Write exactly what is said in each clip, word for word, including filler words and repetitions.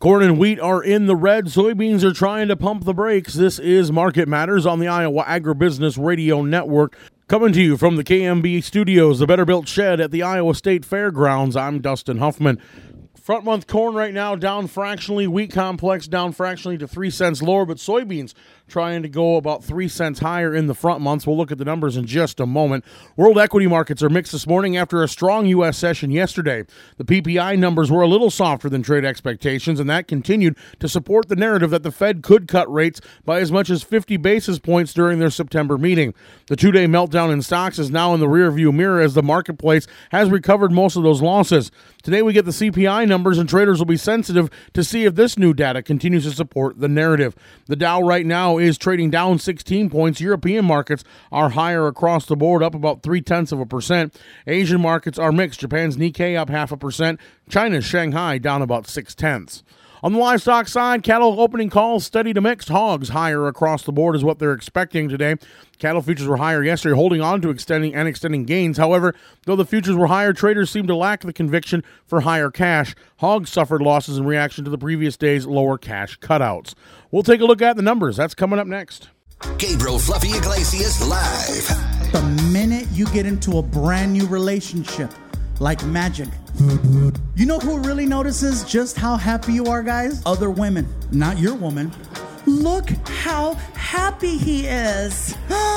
Corn and wheat are in the red. Soybeans are trying to pump the brakes. This is Market Matters on the Iowa Agribusiness Radio Network. Coming to you from the K M B studios, the Better Built Shed at the Iowa State Fairgrounds. I'm Dustin Huffman. Front month corn right now down fractionally. Wheat complex down fractionally to three cents lower, but soybeans trying to go about three cents higher in the front months. We'll look at the numbers in just a moment. World equity markets are mixed this morning after a strong U S session yesterday. The P P I numbers were a little softer than trade expectations, and that continued to support the narrative that the Fed could cut rates by as much as fifty basis points during their September meeting. The two-day meltdown in stocks is now in the rearview mirror as the marketplace has recovered most of those losses. Today we get the C P I numbers, and traders will be sensitive to see if this new data continues to support the narrative. The Dow right now is trading down sixteen points. European markets are higher across the board, up about three-tenths of a percent. Asian markets are mixed. Japan's Nikkei up half a percent. China's Shanghai down about six-tenths. On the livestock side, cattle opening calls steady to mixed. Hogs higher across the board is what they're expecting today. Cattle futures were higher yesterday, holding on to extending and extending gains. However, though the futures were higher, traders seem to lack the conviction for higher cash. Hogs suffered losses in reaction to the previous day's lower cash cutouts. We'll take a look at the numbers. That's coming up next. Gabriel Fluffy Iglesias live. The minute you get into a brand new relationship, like magic, you know who really notices just how happy you are, guys? Other women, not your woman. Look how happy he is.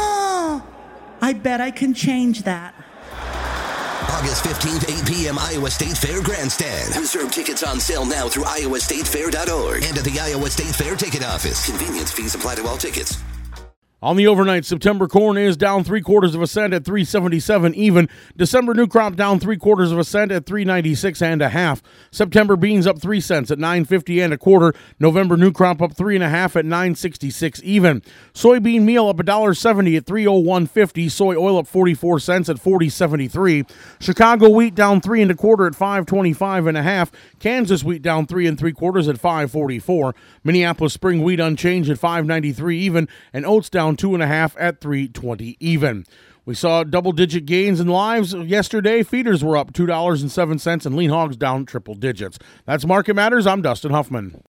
I bet I can change that. August fifteenth, eight p.m. Iowa State Fair Grandstand. Reserve tickets on sale now through iowa state fair dot org and at the Iowa State Fair ticket office. Convenience fees apply to all tickets. On the overnight, September corn is down three quarters of a cent at three seventy-seven even. December new crop down three quarters of a cent at three ninety-six and a half. September beans up three cents at nine fifty and a quarter. November new crop up three and a half at nine sixty-six even. Soybean meal up one seventy at three oh one fifty. Soy oil up forty-four cents at forty seventy-three. Chicago wheat down three and a quarter at five twenty-five and a half. Kansas wheat down three and three quarters at five forty-four. Minneapolis spring wheat unchanged at five ninety-three even, and oats down two and a half at three twenty even. We saw double-digit gains in lives yesterday. Feeders were up two dollars and seven cents, and lean hogs down triple digits. That's Market Matters. I'm Dustin Huffman.